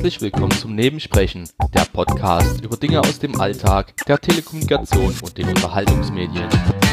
Herzlich willkommen zum Nebensprechen, der Podcast über Dinge aus dem Alltag, der Telekommunikation und den Unterhaltungsmedien.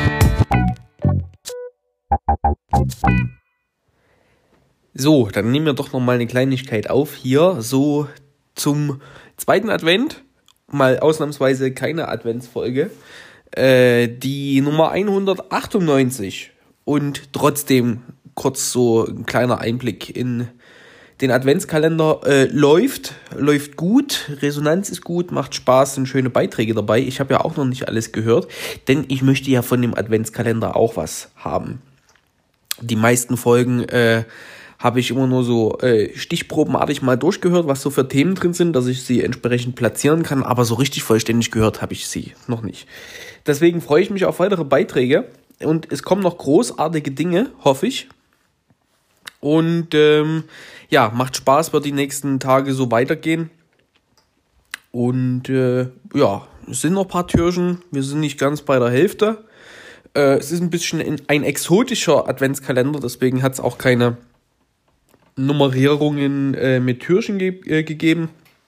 So, dann nehmen wir doch noch mal eine Kleinigkeit auf hier, so zum zweiten Advent, mal ausnahmsweise keine Adventsfolge, die Nummer 198 und trotzdem kurz so ein kleiner Einblick in den Adventskalender. Läuft gut, Resonanz ist gut, macht Spaß, sind schöne Beiträge dabei. Ich habe ja auch noch nicht alles gehört, denn ich möchte ja von dem Adventskalender auch was haben. Die meisten Folgen habe ich immer nur so stichprobenartig mal durchgehört, was so für Themen drin sind, dass ich sie entsprechend platzieren kann, aber so richtig vollständig gehört habe ich sie noch nicht. Deswegen freue ich mich auf weitere Beiträge und es kommen noch großartige Dinge, hoffe ich. Und ja, macht Spaß, wird die nächsten Tage so weitergehen. Und ja, es sind noch ein paar Türchen, wir sind nicht ganz bei der Hälfte. Es ist ein bisschen ein exotischer Adventskalender, deswegen hat es auch keine Nummerierungen mit Türchen gegeben.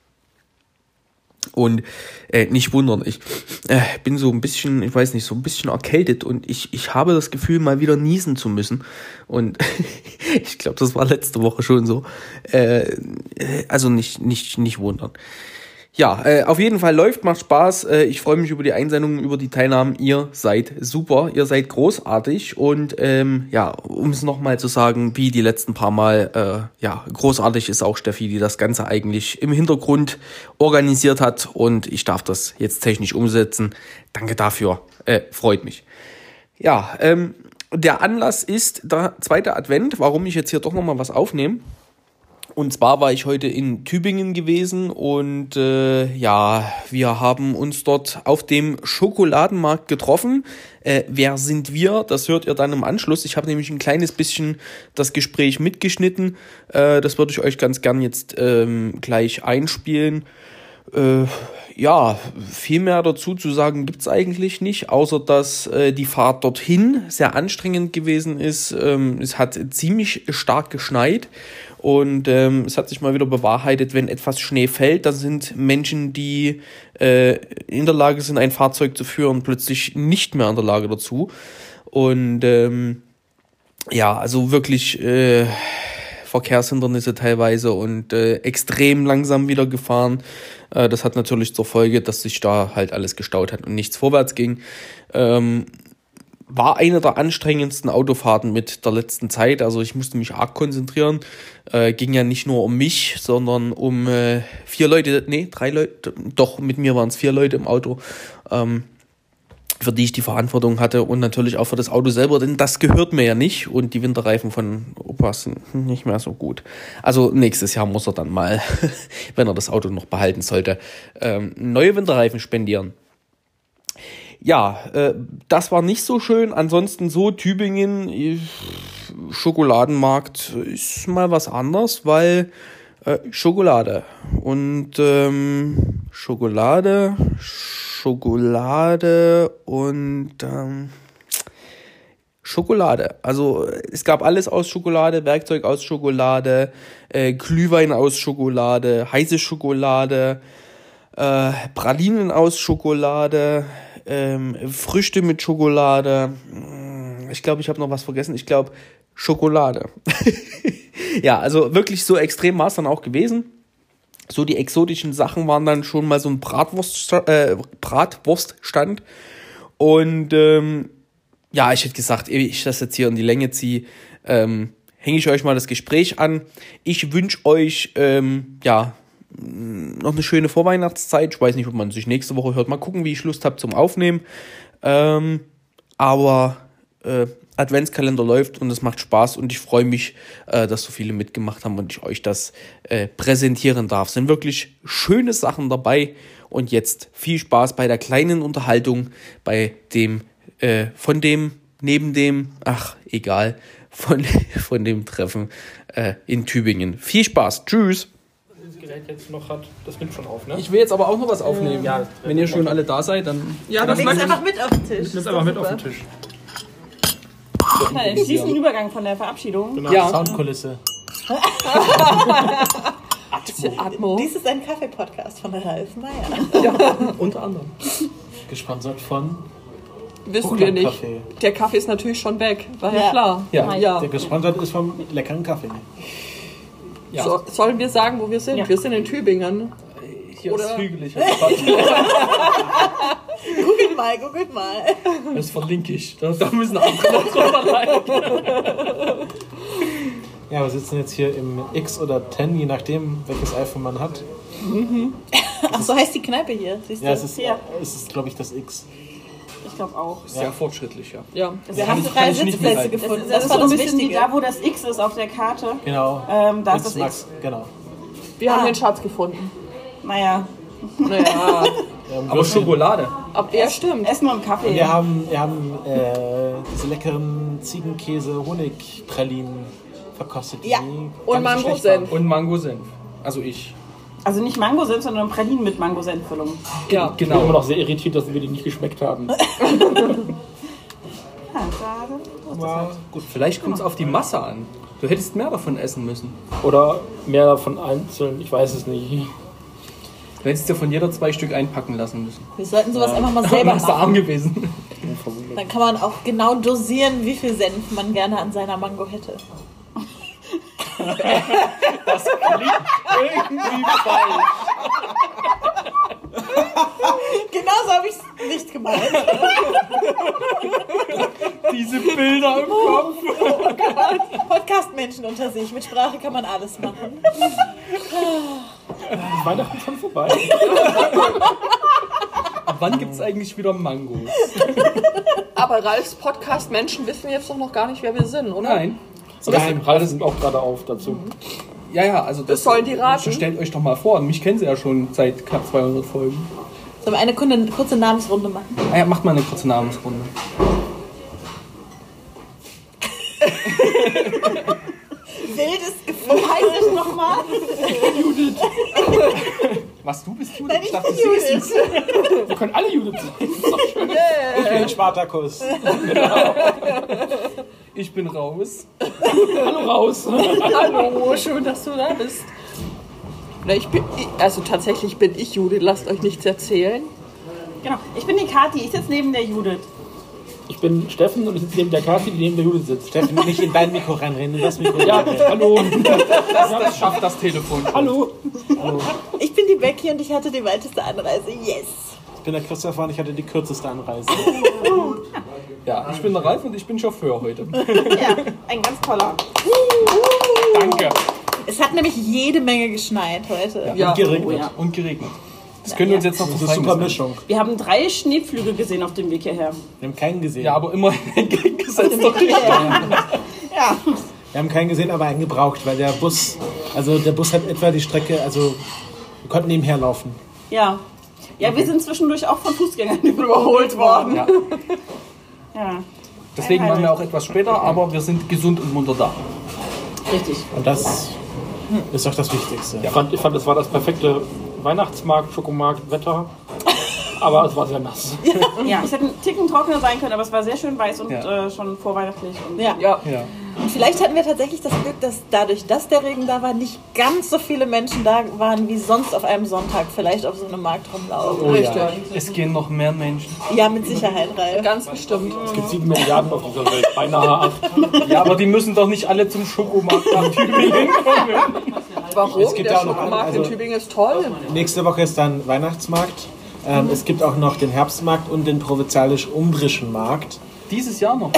Und nicht wundern, ich bin so ein bisschen, ich weiß nicht, so ein bisschen erkältet und ich habe das Gefühl, mal wieder niesen zu müssen. Und ich glaube, das war letzte Woche schon so. Also nicht wundern. Ja, auf jeden Fall läuft, macht Spaß. Ich freue mich über die Einsendungen, über die Teilnahmen. Ihr seid super, ihr seid großartig. Und ja, um es nochmal zu sagen, wie die letzten paar Mal, ja, großartig ist auch Steffi, die das Ganze eigentlich im Hintergrund organisiert hat. Und ich darf das jetzt technisch umsetzen. Danke dafür, freut mich. Ja, der Anlass ist der zweite Advent, warum ich jetzt hier doch nochmal was aufnehme. Und zwar war ich heute in Tübingen gewesen und ja, wir haben uns dort auf dem Schokoladenmarkt getroffen. Wer sind wir? Das hört ihr dann im Anschluss. Ich habe nämlich ein kleines bisschen das Gespräch mitgeschnitten. Das würde ich euch ganz gern jetzt gleich einspielen. Ja, viel mehr dazu zu sagen gibt's eigentlich nicht, außer dass die Fahrt dorthin sehr anstrengend gewesen ist. Es hat ziemlich stark geschneit. Und es hat sich mal wieder bewahrheitet, wenn etwas Schnee fällt, dann sind Menschen, die in der Lage sind, ein Fahrzeug zu führen, plötzlich nicht mehr in der Lage dazu. Und ja, also wirklich Verkehrshindernisse teilweise und extrem langsam wieder gefahren. Das hat natürlich zur Folge, dass sich da halt alles gestaut hat und nichts vorwärts ging. War eine der anstrengendsten Autofahrten mit der letzten Zeit. Also ich musste mich arg konzentrieren. Ging ja nicht nur um mich, sondern um 3 Leute. Doch, mit mir waren es 4 Leute im Auto, für die ich die Verantwortung hatte. Und natürlich auch für das Auto selber, denn das gehört mir ja nicht. Und die Winterreifen von Opa sind nicht mehr so gut. Also nächstes Jahr muss er dann mal, wenn er das Auto noch behalten sollte, neue Winterreifen spendieren. Ja, das war nicht so schön. Ansonsten so Tübingen, Schokoladenmarkt ist mal was anderes, weil Schokolade und Schokolade und Schokolade. Also es gab alles aus Schokolade, Werkzeug aus Schokolade, Glühwein aus Schokolade, heiße Schokolade, Pralinen aus Schokolade, Früchte mit Schokolade. Ich glaube, ich habe noch was vergessen. Ich glaube, Schokolade. Ja, also wirklich so extrem war es dann auch gewesen. So die exotischen Sachen waren dann schon mal so ein Bratwurststand. Und ja, ich hätte gesagt, ehe ich das jetzt hier in die Länge ziehe, hänge ich euch mal das Gespräch an. Ich wünsche euch, ja, noch eine schöne Vorweihnachtszeit. Ich weiß nicht, ob man sich nächste Woche hört. Mal gucken, wie ich Lust habe zum Aufnehmen. Aber Adventskalender läuft und es macht Spaß und ich freue mich, dass so viele mitgemacht haben und ich euch das präsentieren darf. Es sind wirklich schöne Sachen dabei und jetzt viel Spaß bei der kleinen Unterhaltung, bei dem, von dem Treffen in Tübingen. Viel Spaß. Tschüss. Gerät jetzt noch hat, das nimmt schon auf, ne? Ich will jetzt aber auch noch was aufnehmen. Ja, wenn ihr schon alle da seid, dann... Ja, dann legst einfach mit auf den Tisch. Ich einfach mit auf den Tisch. Einen fließenden Übergang von der Verabschiedung. Genau. Ja. Soundkulisse. Atmo. Dies ist ein Kaffee-Podcast von Ralf Meyer. Ja, unter anderem. Gesponsert von Wissen wir nicht. Kaffee. Der Kaffee ist natürlich schon weg. War ja klar. Ja, der gesponsert ist vom leckeren Kaffee. Ja. Sollen wir sagen, wo wir sind? Ja. Wir sind in Tübingen. Hier ist hügelig. Googelt mal. Das verlinke ich. Da müssen andere noch drüber leiten. Ja, wir sitzen jetzt hier im X oder 10, je nachdem, welches iPhone man hat. Ach, so heißt die Kneipe hier. Siehst du? Ja, es ist glaube ich, das X. Ich glaube auch. Sehr fortschrittlich, ja. Wir haben 3 Sitzplätze gefunden. Das war so ein bisschen wie da, wo das X ist auf der Karte. Genau. Da ist das X. Genau. Wir haben den Schatz gefunden. Naja. Aber Schokolade. Ja, stimmt. Essen wir einen Kaffee. Und wir haben diese leckeren Ziegenkäse-Honigpralinen verkostet. Ja. Und Mangosenf. Und Mangosenf. Also ich. Also nicht Mangosenf, sondern Pralinen mit Mangosenffüllung. Ja, genau. Ich bin immer noch sehr irritiert, dass wir die nicht geschmeckt haben. Gut, vielleicht kommt es auf die Masse an. Du hättest mehr davon essen müssen. Oder mehr davon einzeln, ich weiß es nicht. Du hättest dir von jeder 2 Stück einpacken lassen müssen. Wir sollten sowas einfach mal selber Das ist arm machen. gewesen. Dann kann man auch genau dosieren, wie viel Senf man gerne an seiner Mango hätte. Das klingt irgendwie falsch. Genauso habe ich es nicht gemeint. Diese Bilder im Kopf. Podcast-Menschen unter sich. Mit Sprache kann man alles machen. Ist Weihnachten schon vorbei? Ab wann gibt es eigentlich wieder Mangos? aber Ralfs Podcast-Menschen wissen jetzt doch noch gar nicht, wer wir sind, oder? Nein. Nein, Ralf sind auch gerade auf dazu. Ja, also das sollen die raten. Stellt euch doch mal vor, mich kennen sie ja schon seit knapp 200 Folgen. Sollen wir eine kurze Namensrunde machen? Ah ja, macht mal eine kurze Namensrunde. Wildes Gefühl. Heißt es nochmal? Judith. Was, du bist Judith? Nein, Ich dachte, nicht sie Judith. ist es. Wir können alle Judith sein. Das ist doch schön. Ich bin Spartakus. Ich bin raus. Hallo raus. Hallo, schön, dass du da bist. Na, tatsächlich bin ich Judith, lasst euch nichts erzählen. Genau. Ich bin die Kathi, ich sitze neben der Judith. Ich bin Steffen und ich sitze neben der Kathi, die neben der Judith sitzt. Steffen, nicht in dein Mikro reinrennen, in das Mikro reinrennen. Ja, hallo. Das schafft das Telefon. Hallo. Ich bin die Becky und ich hatte die weiteste Anreise. Yes! Ich bin der Christopher und ich hatte die kürzeste Anreise. Ja, ich bin der Ralf und ich bin Chauffeur heute. Ja, ein ganz toller. Danke. Es hat nämlich jede Menge geschneit heute. Ja, und geregnet. Oh, ja. Und geregnet. Das können wir uns jetzt noch Das ist eine super Mischung. Wir haben 3 Schneepflüge gesehen auf dem Weg hierher. Wir haben keinen gesehen. Ja, aber immer entgegengesetzt durch die Stadt. Ja. Wir haben keinen gesehen, aber einen gebraucht, weil der Bus hat etwa die Strecke, also wir konnten nebenher laufen. Ja. Ja, wir sind zwischendurch auch von Fußgängern überholt worden. Ja. Ja. Deswegen waren wir auch etwas später, aber wir sind gesund und munter da. Richtig. Und das ist doch das Wichtigste. Ich fand, das war das perfekte Weihnachtsmarkt, Schokomarkt, Wetter. Aber es war sehr nass. Ja, es hätte ein Ticken trockener sein können, aber es war sehr schön weiß und schon vorweihnachtlich. Und Ja. Und vielleicht hatten wir tatsächlich das Glück, dass dadurch, dass der Regen da war, nicht ganz so viele Menschen da waren, wie sonst auf einem Sonntag vielleicht auf so einem Markt rumlaufen. Oh, ja. Es gehen noch mehr Menschen. Ja, mit Sicherheit, Ralf. Ganz bestimmt. Es gibt 7 Milliarden auf dieser Welt, beinahe 8. Ja, aber die müssen doch nicht alle zum Schokomarkt nach Tübingen kommen. Warum? Es gibt Der auch noch Schokomarkt in Tübingen ist toll. Nächste Woche ist dann Weihnachtsmarkt. Es gibt auch noch den Herbstmarkt und den provenzalisch-umbrischen Markt. Dieses Jahr noch.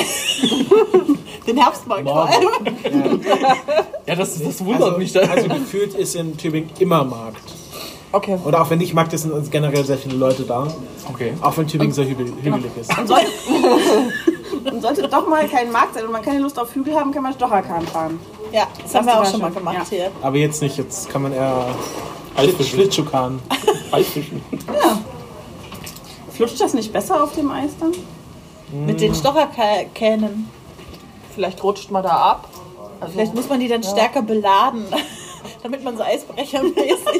Den Herbstmarkt vor allem. Ja, das wundert mich. Also gefühlt ist in Tübingen immer Markt. Okay. Oder auch wenn nicht Markt ist, sind generell sehr viele Leute da. Okay. Auch wenn Tübingen sehr hügelig ist. Und sollte doch mal kein Markt sein und man keine Lust auf Hügel haben, kann man Stocherkahn fahren. Ja, das haben wir auch schon mal gemacht hier. Aber jetzt nicht, jetzt kann man eher Schlittschuhkahn. Eisfischen. Ja. Flutscht das nicht besser auf dem Eis dann? Mit den Stocherkähnen. Vielleicht rutscht man da ab. Also, Vielleicht muss man die dann stärker beladen, damit man so Eisbrechermäßig.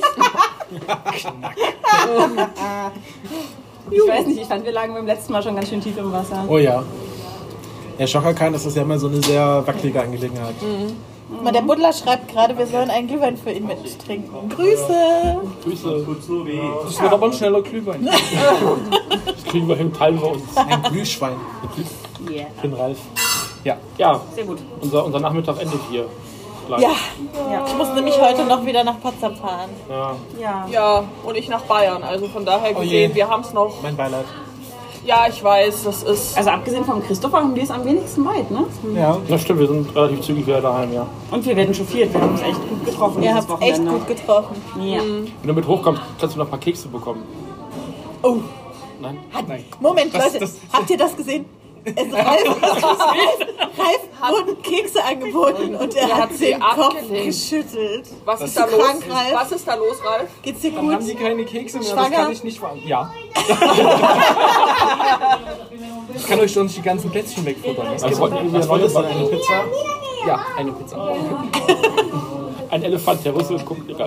Ich weiß nicht, ich fand, wir lagen beim letzten Mal schon ganz schön tief im Wasser. Oh ja. Ja, Stocherkahn, das ist ja immer so eine sehr wackelige Angelegenheit. Guck mal, der Buddler schreibt gerade, wir sollen einen Glühwein für ihn mittrinken. Grüße! Grüße. Das wird aber ein schneller Glühwein. Das kriegen wir hin, teilen wir uns. Ein Glühschwein. Yeah. Den Ralf. Ja. Ja, Sehr gut. unser Nachmittag endet hier. Gleich. Ja, ich muss nämlich heute noch wieder nach Potsdam fahren. Ja. Ja. Ja, und ich nach Bayern. Also von daher je. gesehen, wir haben es noch. Mein Beileid. Ja, ich weiß, das ist. Also abgesehen vom Christopher haben wir es am wenigsten weit, ne? Ja. Das stimmt, wir sind relativ zügig wieder daheim, ja. Und wir werden chauffiert. Wir haben uns echt gut getroffen. Ihr dieses habt echt Wochenende. gut getroffen. Ja. Wenn du mit hochkommst, kannst du noch ein paar Kekse bekommen. Oh, Nein? Moment, Leute, habt ihr das gesehen? Ralf wurden Kekse angeboten und er hat sie den Kopf abgelehnt. geschüttelt. Was ist da los? krank, Ralf? Was ist da los, Ralf? Geht's dir Dann haben gut? sie keine Kekse mehr, Schwanger? das kann ich nicht verantworten. Ja. Ich kann euch doch nicht die ganzen Plätzchen wegfuttern. Also wollten wir Was wolltest du denn? Eine Pizza? Ja, eine Pizza. ein Elefant, der rüsselt, guckt, egal.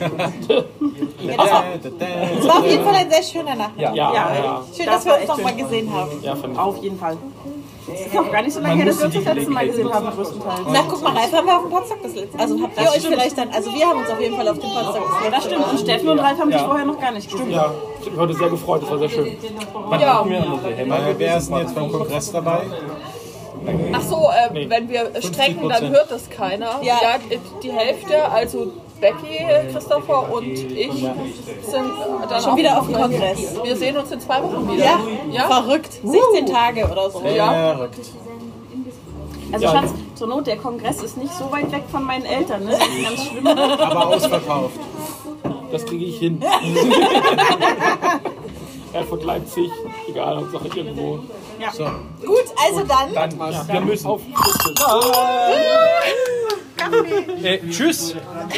Es war auf jeden Fall ein sehr schöner Nachmittag. Ja. Schön, Das dass wir war uns echt noch mal schön. gesehen haben. Ja, fand ich. Auf jeden Fall. Es ist noch gar nicht so lange her, dass wir uns das letzte Mal gesehen haben, größtenteils. Na, guck mal, Ralf haben wir auf dem Potsdam das letzte. Also habt ihr euch vielleicht dann, also wir haben uns auf jeden Fall auf dem Potsdam das letzte. Das stimmt. Und Steffen und Ralf haben sich vorher noch gar nicht gesehen. Ja, ich habe mich heute sehr gefreut, das war sehr schön. Ja. Wer ist denn jetzt beim Kongress dabei? Ach so, wenn wir strecken, dann hört das keiner. Ja. Die Hälfte, also Becky, Christopher und ich, sind dann Schon wieder auf dem Kongress. Wir sehen uns in 2 Wochen wieder. Ja, Ja? verrückt. 16 Tage oder so. Ja. Verrückt. Also Ja. Schatz, zur Not, der Kongress ist nicht so weit weg von meinen Eltern. Ne? Das ist ganz schlimm. Aber ausverkauft. Das kriege ich hin. Erfurt, Leipzig, egal, Hauptsache irgendwo. So. Gut, also dann. Wir müssen auf. Tschüss.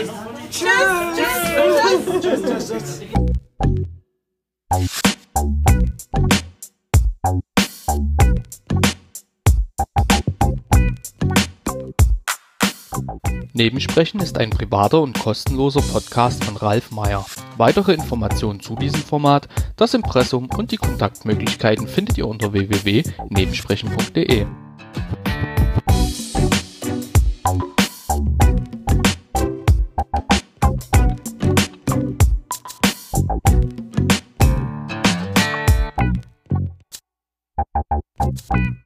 Nebensprechen ist ein privater und kostenloser Podcast von Ralf Meyer. Weitere Informationen zu diesem Format, das Impressum und die Kontaktmöglichkeiten findet ihr unter www.nebensprechen.de.